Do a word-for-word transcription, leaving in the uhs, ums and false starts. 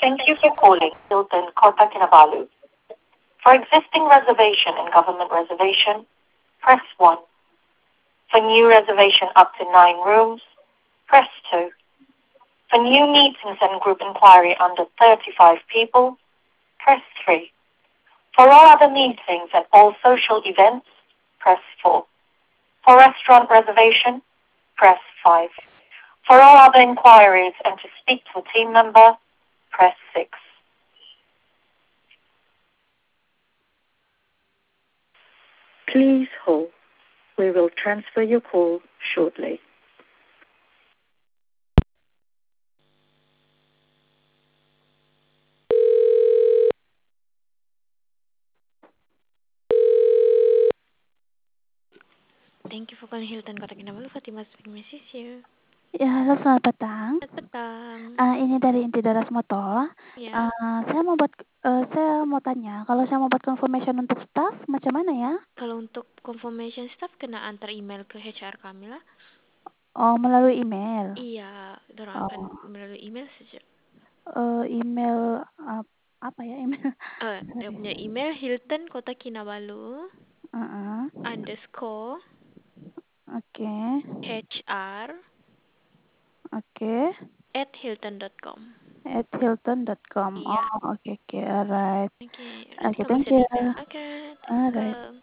Thank you for calling Hilton Kota Kinabalu. For existing reservation and government reservation, press one. For new reservation up to nine rooms, press two. For new meetings and group inquiry under thirty-five people, press three. For all other meetings and all social events, press four. For restaurant reservation, press five. For all other inquiries and to speak to a team member, press six. Please hold. We will transfer your call shortly. Thank you for calling Hilton Kota Kinabalu. Fatima speaking, Missus You. Ya, halo selamat petang. Selamat petang. Ah, ini dari Inti Daras Moto. Ya, Ah, saya mau buat eh, saya mau tanya, kalau saya mau buat confirmation untuk staff, macam mana ya? kalau untuk confirmation staff kena antar email ke H R kami lah. Oh, melalui email. Iya, orang akan Oh, melalui email saja. eh, email ap- apa ya email? Eh, dia Sorry. punya email Hilton Kota Kinabalu Heeh. underscore Oke. HR Oke. at hilton dot com. At hilton dot com. Iya. Oh, oke oke. Alright. Oke, nanti Oke, kamu thank bisa you. detail. Oke, Alright. welcome.